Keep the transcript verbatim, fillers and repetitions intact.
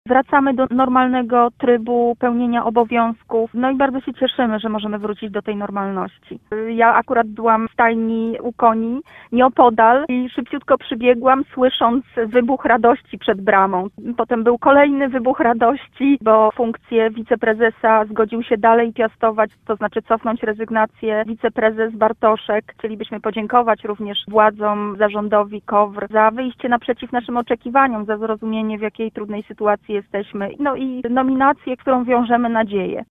Wracamy do normalnego trybu pełnienia obowiązków, no i bardzo się cieszymy, że możemy wrócić do tej normalności. Ja akurat byłam w stajni u koni nieopodal i szybciutko przybiegłam, słysząc wybuch radości przed bramą. Potem był kolejny wybuch radości, bo funkcję wiceprezesa zgodził się dalej piastować, to znaczy cofnąć rezygnację wiceprezes Bartoszek. Chcielibyśmy podziękować również władzom, zarządowi KOWR za wyjście naprzeciw naszym oczekiwaniom, za zrozumienie, w jakiej trudnej sytuacji jesteśmy, no i nominację, którą wiążemy nadzieję.